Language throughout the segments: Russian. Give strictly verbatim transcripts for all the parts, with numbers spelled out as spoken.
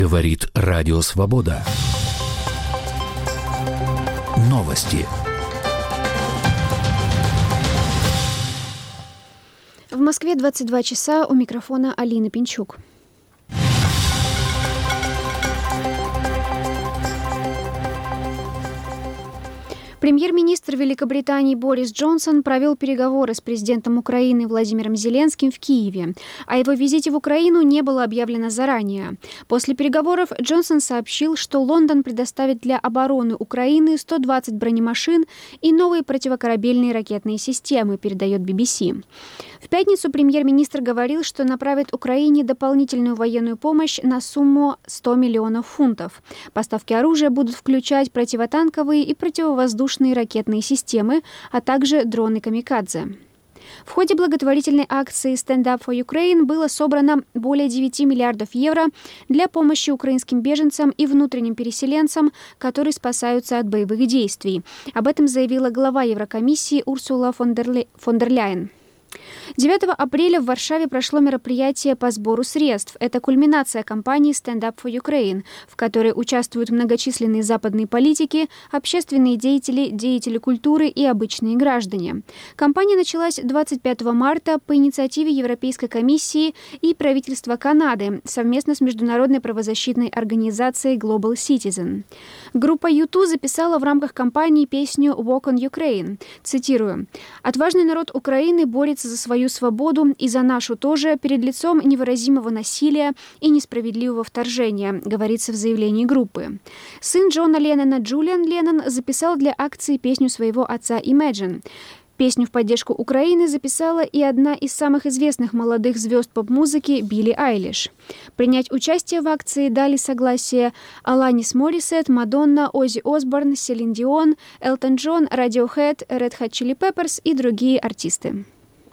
Говорит Радио Свобода. Новости. В Москве двадцать два часа, у микрофона Алина Пинчук. Премьер-министр Великобритании Борис Джонсон провел переговоры с президентом Украины Владимиром Зеленским в Киеве. О его визите в Украину не было объявлено заранее. После переговоров Джонсон сообщил, что Лондон предоставит для обороны Украины сто двадцать бронемашин и новые противокорабельные ракетные системы, передает би би си. В пятницу премьер-министр говорил, что направит Украине дополнительную военную помощь на сумму сто миллионов фунтов. Поставки оружия будут включать противотанковые и противовоздушные ракетные системы, а также дроны «Камикадзе». В ходе благотворительной акции «Stand Up for Ukraine» было собрано более девяти миллиардов евро для помощи украинским беженцам и внутренним переселенцам, которые спасаются от боевых действий. Об этом заявила глава Еврокомиссии Урсула фон дер Ле... фон дер Ляйен. девятого апреля в Варшаве прошло мероприятие по сбору средств. Это кульминация кампании «Stand Up for Ukraine», в которой участвуют многочисленные западные политики, общественные деятели, деятели культуры и обычные граждане. Кампания началась двадцать пятого марта по инициативе Европейской комиссии и правительства Канады совместно с международной правозащитной организацией Global Citizen. Группа ю ту записала в рамках кампании песню «Walk on Ukraine». Цитирую: «Отважный народ Украины борется за свою свободу и за нашу тоже перед лицом невыразимого насилия и несправедливого вторжения», говорится в заявлении группы. Сын Джона Леннона Джулиан Леннон записал для акции песню своего отца Imagine. Песню в поддержку Украины записала и одна из самых известных молодых звезд поп-музыки Билли Айлиш. Принять участие в акции дали согласие Аланис Морисет, Мадонна, Оззи Осборн, Селин Дион, Элтон Джон, Radiohead, Red Hot Chili Peppers и другие артисты.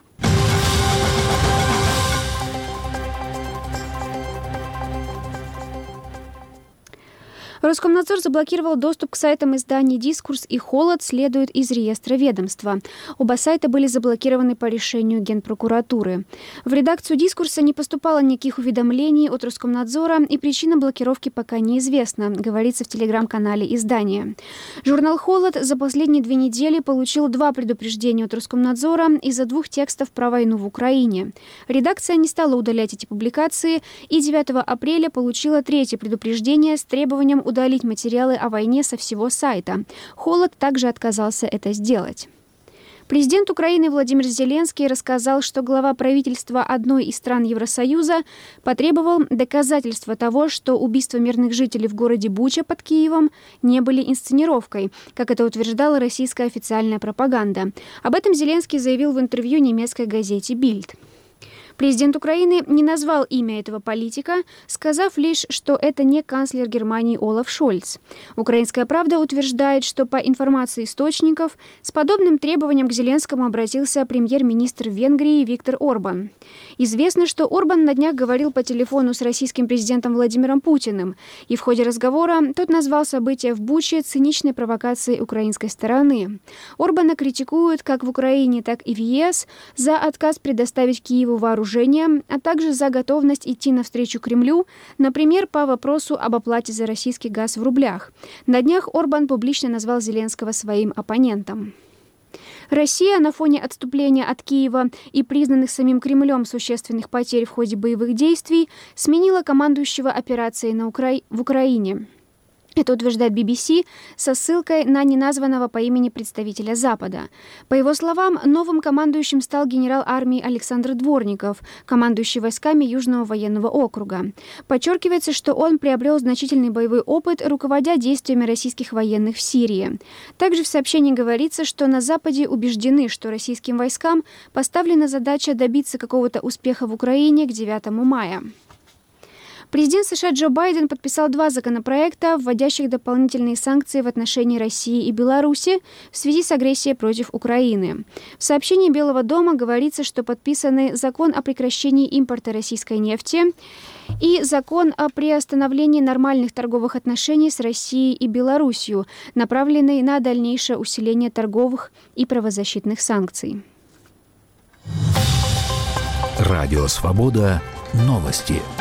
Роскомнадзор заблокировал доступ к сайтам изданий «Дискурс» и «Холод», следует из реестра ведомства. Оба сайта были заблокированы по решению Генпрокуратуры. В редакцию «Дискурса» не поступало никаких уведомлений от Роскомнадзора, и причина блокировки пока неизвестна, говорится в телеграм-канале издания. Журнал «Холод» за последние две недели получил два предупреждения от Роскомнадзора из-за двух текстов про войну в Украине. Редакция не стала удалять эти публикации и девятого апреля получила третье предупреждение с требованием удалить материалы о войне со всего сайта. «Холод» также отказался это сделать. Президент Украины Владимир Зеленский рассказал, что глава правительства одной из стран Евросоюза потребовал доказательства того, что убийства мирных жителей в городе Буча под Киевом не были инсценировкой, как это утверждала российская официальная пропаганда. Об этом Зеленский заявил в интервью немецкой газете «Бильд». Президент Украины не назвал имя этого политика, сказав лишь, что это не канцлер Германии Олаф Шольц. «Украинская правда» утверждает, что по информации источников с подобным требованием к Зеленскому обратился премьер-министр Венгрии Виктор Орбан. Известно, что Орбан на днях говорил по телефону с российским президентом Владимиром Путиным, и в ходе разговора тот назвал события в Буче циничной провокацией украинской стороны. Орбана критикуют как в Украине, так и в е эс за отказ предоставить Киеву вооружение, а также за готовность идти навстречу Кремлю, например, по вопросу об оплате за российский газ в рублях. На днях Орбан публично назвал Зеленского своим оппонентом. Россия на фоне отступления от Киева и признанных самим Кремлем существенных потерь в ходе боевых действий сменила командующего операцией на Укра... в Украине. Это утверждает би би си со ссылкой на неназванного по имени представителя Запада. По его словам, новым командующим стал генерал армии Александр Дворников, командующий войсками Южного военного округа. Подчеркивается, что он приобрел значительный боевой опыт, руководя действиями российских военных в Сирии. Также в сообщении говорится, что на Западе убеждены, что российским войскам поставлена задача добиться какого-то успеха в Украине к девятому мая. Президент США Джо Байден подписал два законопроекта, вводящих дополнительные санкции в отношении России и Беларуси в связи с агрессией против Украины. В сообщении Белого дома говорится, что подписаны закон о прекращении импорта российской нефти и закон о приостановлении нормальных торговых отношений с Россией и Беларусью, направленный на дальнейшее усиление торговых и правозащитных санкций. Радио «Свобода». Новости.